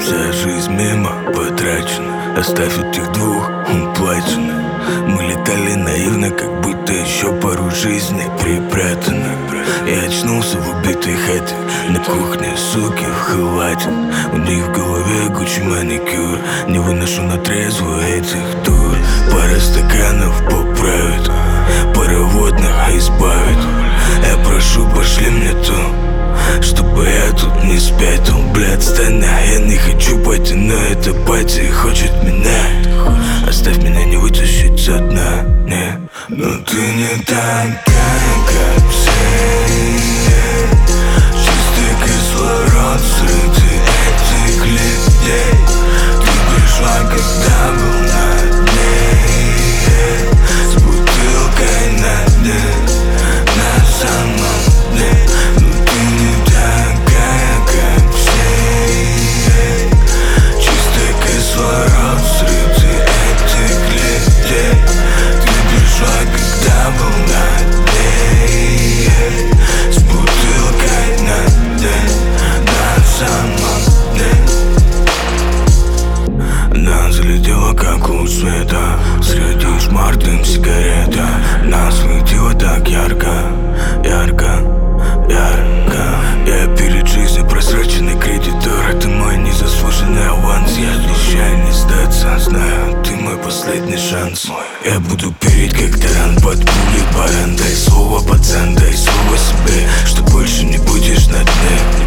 Вся жизнь мимо потрачена, оставь этих двух уплачено. Мы летали наивно, как будто еще пару жизней припрятано. Я очнулся в убитой хате, на кухне суки в халате. У них в голове Гуччи маникюр, не выношу на трезвую этих дур. Пара стаканов поправит, пароводных избавит. Я прошу, пошли мне то, чтобы я тут не спятил. Блядь, стань, я не хочу пойти, но эта пати хочет меня. Оставь меня не вытащить со дна, не. Но ты не такая, как все. Чистый кислород среди этих людей. Ты пришла, когда был на дне, с бутылкой на дне, на самом дне. Но ты не такая, как все. Чистый кислород среди этих людей. Ты пришла, когда был на дне, с бутылкой на дне, на самом дне. Она залетела, как луч света, среди шмар дым сигарета. Она светила так ярко, ярко, ярко. Я перед жизнью просроченный кредитор. Это мой незаслуженный аванс. Я обещаю не сдаться, знаю, ты мой последний шанс. Я буду переть, как таран под пулей баран. Дай слово, пацан, дай слово себе, что больше не будешь на дне.